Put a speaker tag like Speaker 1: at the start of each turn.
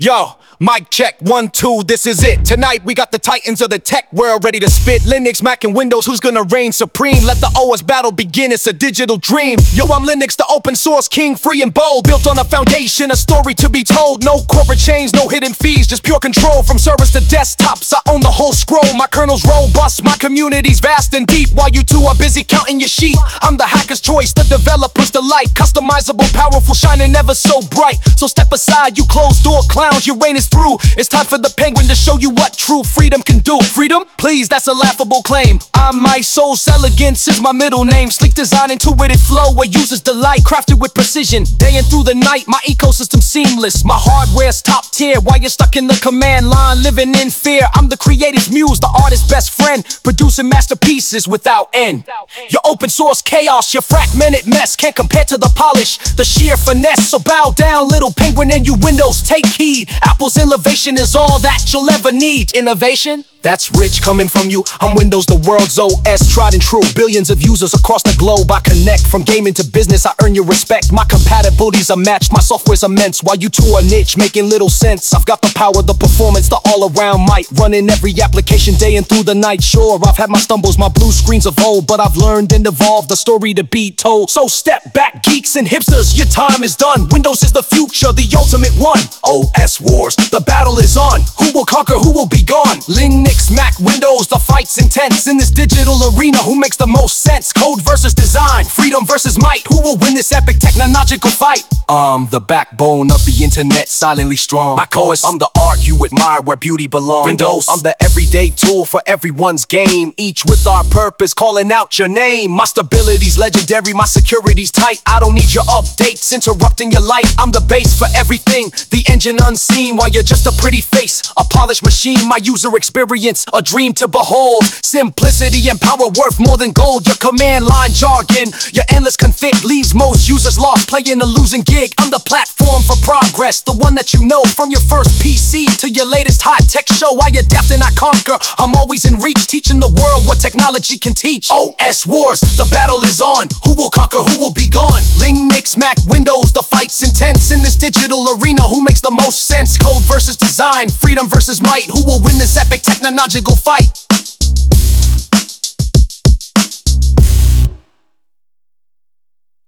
Speaker 1: Yo, mic check, 1, 2, this is it. Tonight we got the titans of the tech world ready to spit. Linux, Mac, and Windows, who's gonna reign supreme? Let the OS battle begin, it's a digital dream. Yo, I'm Linux, the open source king, free and bold. Built on a foundation, a story to be told. No corporate chains, no hidden fees, just pure control. From servers to desktops, I own the whole scroll. My kernel's robust, my community's vast and deep. While you two are busy counting your sheep, I'm the hacker's choice, the developer's delight. Customizable, powerful, shining ever so bright. So step aside, you closed door clowns, your reign is through. It's time for the penguin to show you what true freedom can do. Freedom? Please, that's a laughable claim. I'm my soul, elegance is my middle name. Sleek design, intuitive flow where users delight. Crafted with precision, day and through the night. My ecosystem seamless, my hardware's top tier. While you're stuck in the command line, living in fear, I'm the creative muse, the artist's best friend, producing masterpieces without end. Your open source chaos, your fragmented mess can't compare to the polish, the sheer finesse. So bow down, little penguin, and you Windows, take heed. Apple's innovation is all that you'll ever need. Innovation? That's rich coming from you. I'm Windows, the world's OS, tried and true. Billions of users across the globe I connect. From gaming to business, I earn your respect. My compatibilities are matched, my software's immense. While you two are niche, making little sense. I've got the power, the performance, the all-around might. Running every application day and through the night. Sure, I've had my stumbles, my blue screens of old, but I've learned and evolved, the story to be told. So step back, geeks and hipsters, your time is done. Windows is the future, the ultimate one. OS wars, the battle is on. Who will conquer, who will be gone? Linux, Mac, Windows, the fight's intense. In this digital arena, who makes the most sense? Code versus design, freedom versus might. Who will win this epic technological fight? The backbone of the internet, silently strong. Mac OS, I'm the art you admire where beauty belongs. Windows, I'm the everyday tool for everyone's game. Each with our purpose, calling out your name. My stability's legendary, my security's tight. I don't need your updates, interrupting your light. I'm the base for everything, the engine unseen. While you're just a pretty face, a polished machine. My user experience, a dream to behold. Simplicity and power worth more than gold. Your command line jargon, your endless config leaves most users lost, playing a losing gig. I'm the platform for progress, the one that you know. From your first PC to your latest high-tech show, I adapt and I conquer. I'm always in reach, teaching the world what technology can teach. OS wars, the battle is on. Who will conquer, who will be gone? Linux, Mac, Windows, the fight's intense. In this digital arena, who makes the most sense? Code versus design, freedom versus might. Who will win this epic technological fight?